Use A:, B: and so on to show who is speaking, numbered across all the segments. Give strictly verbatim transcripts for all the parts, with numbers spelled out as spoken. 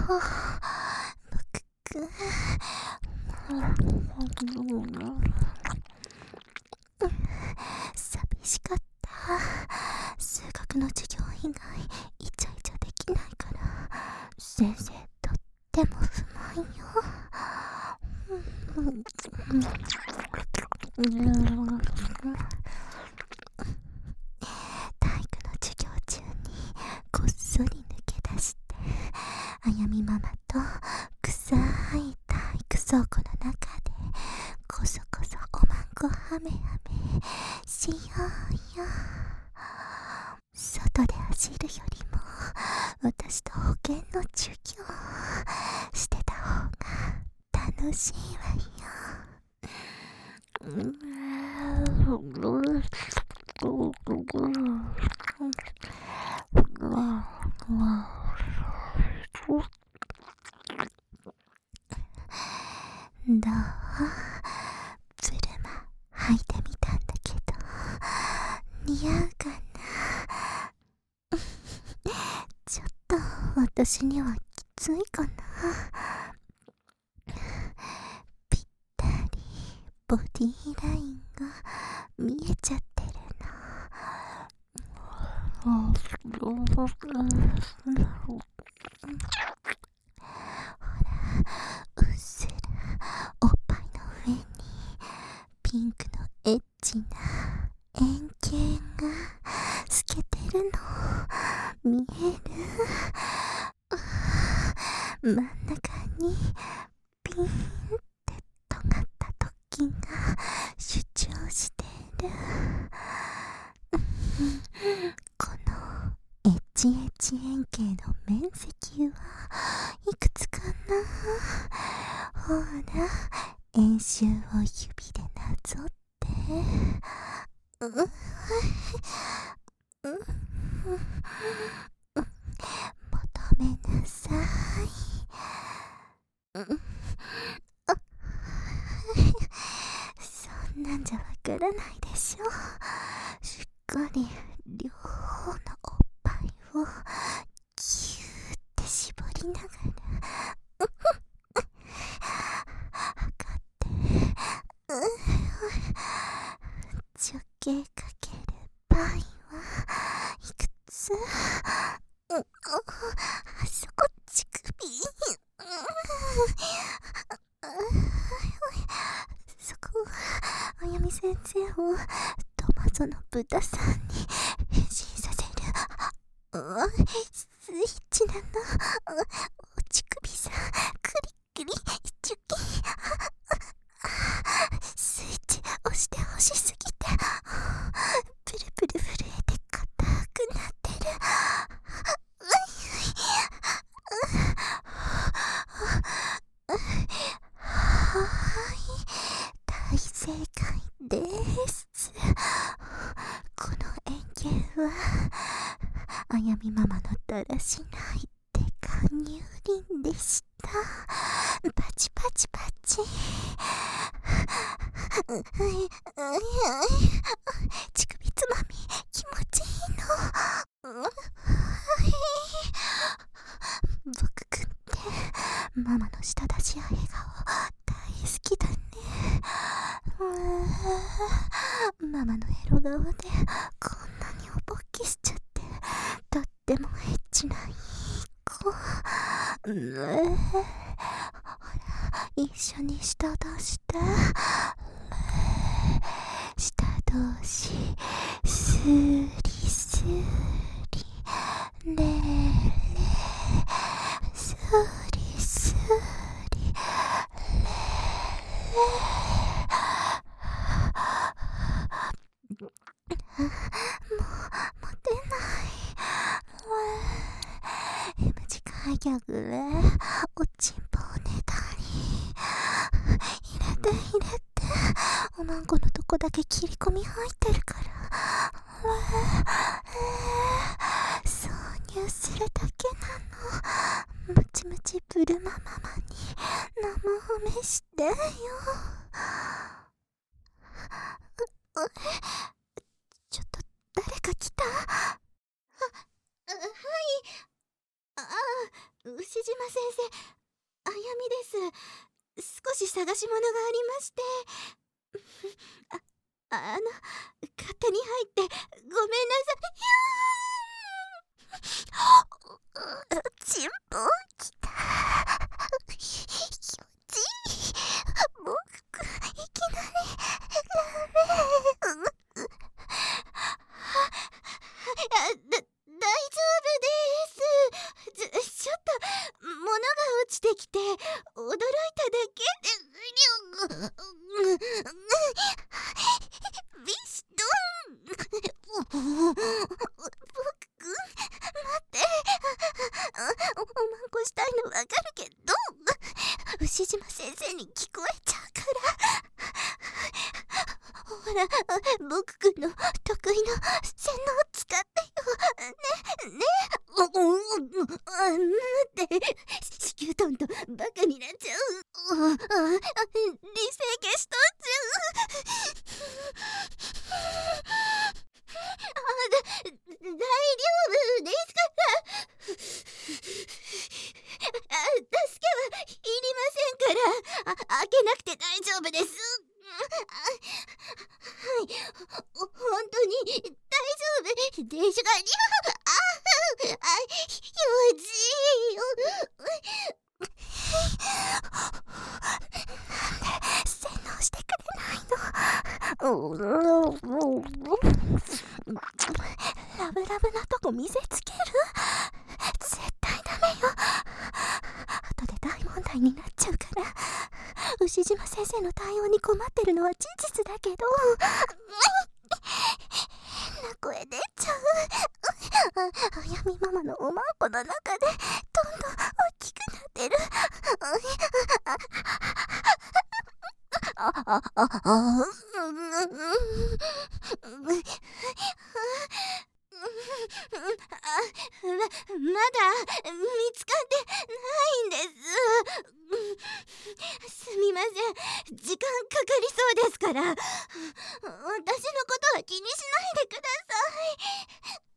A: 僕く寂しかった。数学の授業以外イチャイチャできないから先生とっても不満よ。体育の授業中にこっそり抜け出してあやみママと臭い体育倉庫の中でこそこそおまんこはめはめしようよ。外で走るよりも私と保健の授業してた方が楽しいわよ。どう？ブルマ履いてみたんだけど似合うかな？ちょっと私にはきついかな。ぴったりボディーラインが見えちゃってるの。うっすらおっぱいの上にピンクのエッチな円形が透けてるの見える？真ん中にピンって尖った突起が主張してる。このエッチエッチ円形の面積はいくつかな？ほら円周を指でなぞって。ううう求めなさい。そんなんじゃわからないでしょ。しっかり両方のおっぱいをギューって絞りながら測って直径かけるパイはいくつ？あそこ乳首。そこあやみ先生をトマトの豚さんに変身させるスイッチなの。お乳首さんクリクリチュキスイッチ押してほしすぎてプルプル震えて硬くなってる。はい、大正解です。この円形はあやみママのだらしないデカ乳輪でした。パチパチパチ。乳首つまみ気持ちいいの。僕くんってママの舌出しや笑顔大好きだね。ママのエロ顔でこんなにおぼっきしちゃってとってもエッチないい子。ほら一緒に舌出して。舌同士スリスリレレスリスリレレ。もう持てない。 M 字開脚でおちんぽをねたり入れて入れておまんこのとこだけ切り込み入ってるから挿入するだけなの。ムチムチブルマママに生褒めしてよ。ちょっと誰か来た？あ、はい。あ、 牛島先生、あやみです。少し探し物がありまして。あ、あの、勝手に入ってごめんなさい。ちんぽんきた。僕、いきなりダメ。あ、だ、大丈夫です。ちょ、ちょっと物が落ちてきて驚いただけで。ビシドン。僕、待って。お、おまんこしたいのわかるけど、牛島先生に聞こえちゃうから。ほら、僕くんの得意の洗脳を使ってよ。ね、ね。お、お、お、待って。子宮トンとバカになっちゃう。あ、あ、理性消しとっちゃう。あ、だ、大丈夫ですから。あ、助けはいりませんから。あ、開けなくて大丈夫です。はい、ほ本当に大丈夫ですが、あ、あ、よじなんで洗脳してくれないの。ラブラブなとこ見せつける。絶対ダメよ。後で大問題になっちゃうから。牛島先生の対応に困ってるのは事実だけど、変な声出ちゃう。あやみママのおまんこの中でどんどん大きくなってる。あああああま、まだ見つかってないんです。すみません、時間かかりそうですから、私のことは気にしないでください。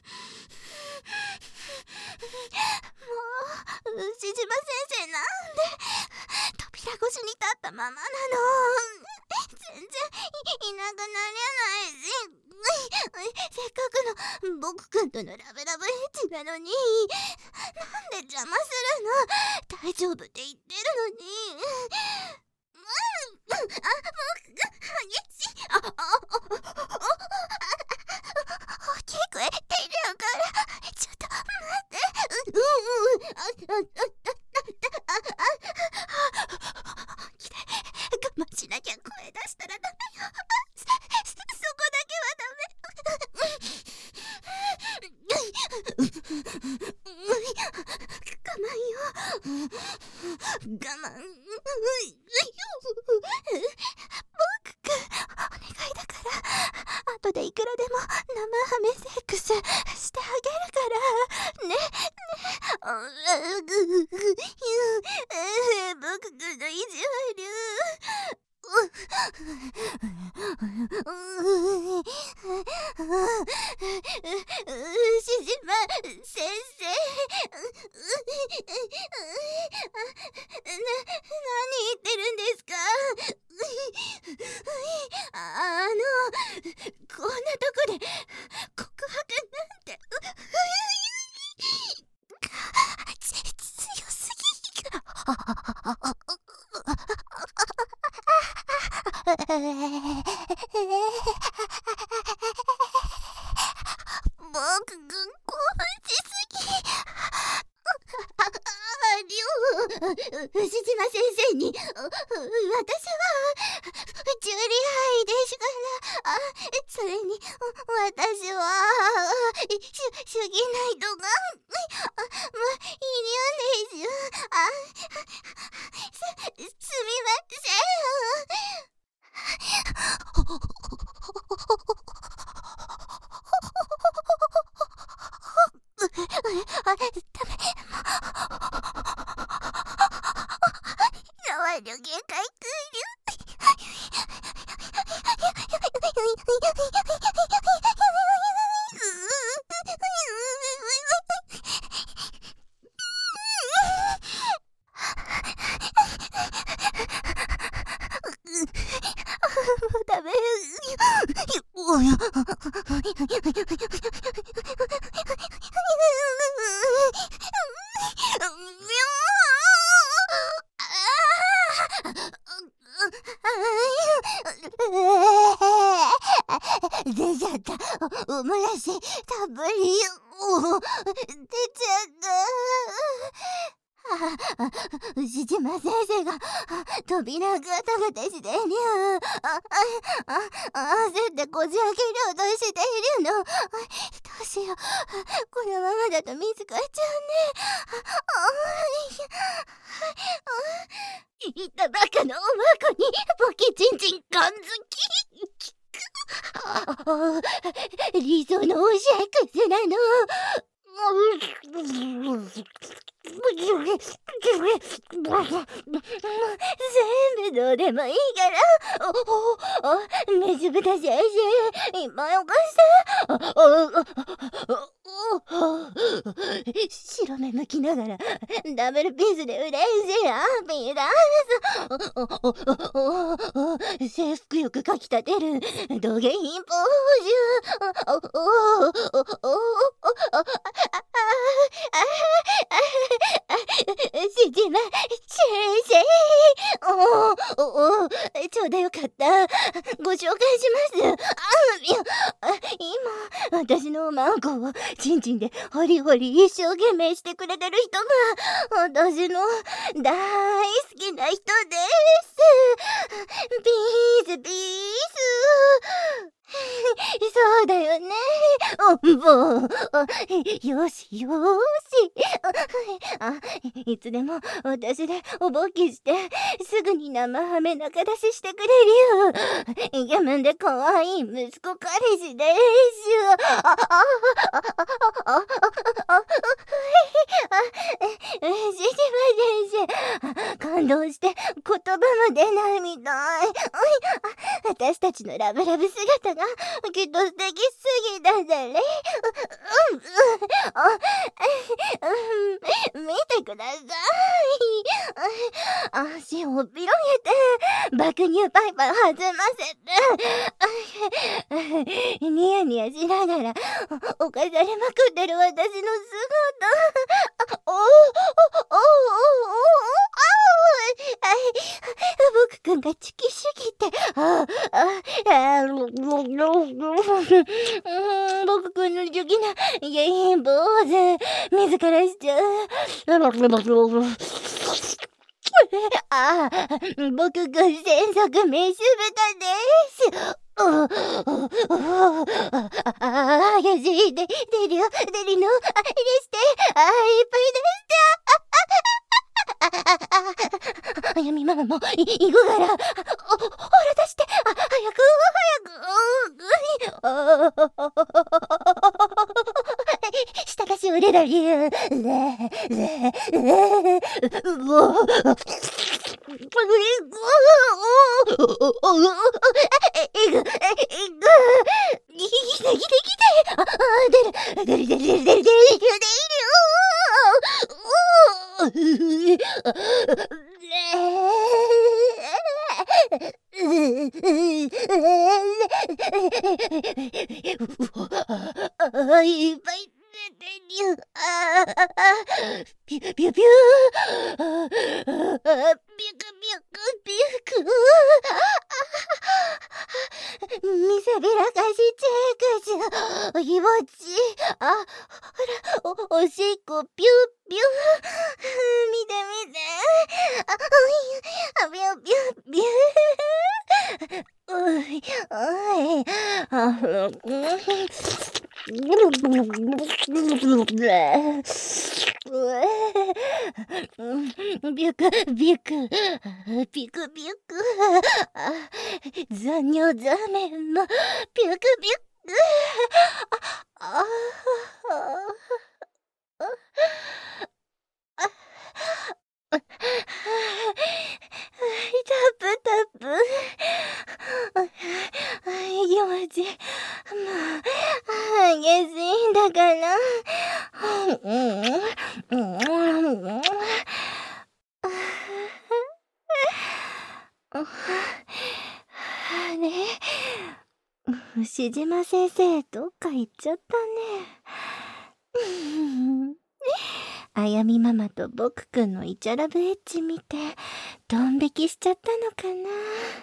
A: もう、牛島先生なんで扉越しに立ったままなの。全然 い, いなくなれないし、せっかくの僕くんとのラブラブエッチなのに、なんで邪魔するの。大丈夫って言ってるのに。うん、あ、僕が激しい。あ、あ、あ、あ、大きい声出るからちょっと待って。うんうんうん、あ、あ、あ、あ、あ、あ、本気で我慢しなきゃ。声出したらダメよ。そ, そこだけはダメ。我慢よ。我慢。僕くん、お願いだから、後でいくらでも生ハメセックスしてあげるからね。ね。僕くんの意地悪。牛島先生、な、何言ってるんですか。あの、こんなとこで告白なんて強すぎ。僕くん興奮しすぎ。牛島先生に、私はジュリアイですから。あ、それに私は主義ナイトがあ、もういるんです。あ、す、すみません。あれ、ダメ。縄の限界来る。 出ちゃった。おもらしたっぷり。お出ちゃった。あ、牛島先生が扉ガタガタしてる。あ、あ、あ、焦ってこじ開けようとしているの。どうしよう。このままだと見つかっちゃうね。いたバカのおまこにポキチンチンガンズキ。あ、理想のおしゃくせなの。全部どうでもいいから。おおお、水ぶた先生、今よかした。白目向きながらダブルピースで嬉しいアピーだ。制服よくかきたてる土下品ポーズ。しじま先生、おおお、ちょうどよかった。ご紹介します。あ、いや、今私のマンコをチンチンでホリホリ一生懸命してくれてる人が私の大好きな人です。ピースピース。そうだよね。おんぼ。よしよし。あ、いつでも私でおぼっきしてすぐに生ハメ仲出ししてくれるよ。イケメンで可愛い息子彼氏です。あ、あ、あ、あ、あ、あ、あ、しじま先生、感動して言葉も出ないみたい。私たちのラブラブ姿がきっと素敵すぎだぜね。見てください。足を広げて爆乳パイパイ弾ませてニヤニヤしながら犯されまくってる私の姿。おおおおお僕くんがチキすぎて、あああ僕くんのチキなゲイン坊主自らしちゃう。ああ、僕くん専属飯豚です。おおああ、激しいで出るよ出るの。あ、入れしてあ、いっぱい出して。あやみママもい行くから、おほら出して、あ、早く早く。下がし俺ら理由。れれれうおえぐえぐきてきてきて。あ、出る出る出る出る出る出る出るいっぱい出てる。ああ、ピュピュピュー、ピュクピュクピュク。見せびらかしチェックし気持ち。あ、ほら、お、おしっこピュピュ。見て見て。あ、ピュピュピュ。おい、おい、あ、ビュクビュクビクビュク。残尿ザメンもビュクビュク。ああタプタプ。気持ちもう激しいんだから。ね、 牛島先生、どっか行っちゃったね。あやみママと僕くんのイチャラブエッジ見て、ドン引きしちゃったのかな。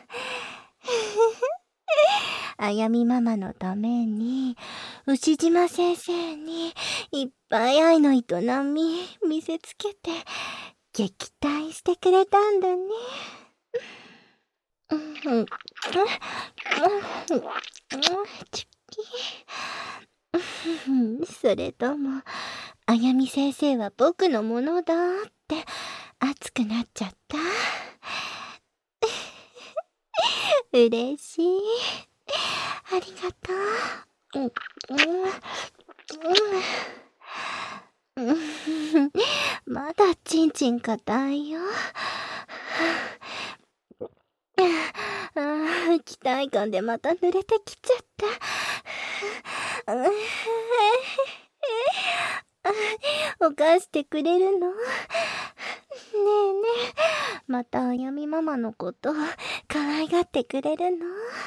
A: あやみママのために、牛島先生にいっぱい愛の営み見せつけて、撃退してくれたんだね。それとも、あやみ先生は僕のものだって熱くなっちゃった。嬉しい。ありがとう。まだちんちん硬いよ。期待感でまた濡れてきちゃった。犯してくれるの？ねえねえ、またあやみママのこと可愛がってくれるの？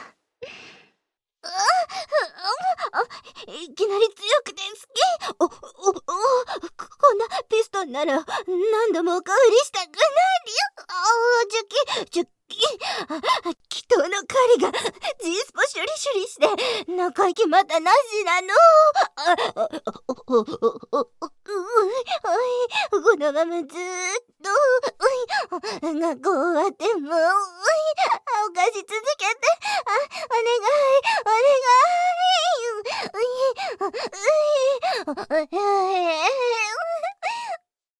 A: いきなり強くて好き。お、お、お、こんなピストンなら何度もおかわりしたくなるよ。ああ、ジュキ、ジュキ。祈祷の狩りが G スポシュリシュリして中行きまたなしなの。このままずーっと学校終わってもお菓子続けて、あ、お願いお願い。うい、うい、うい、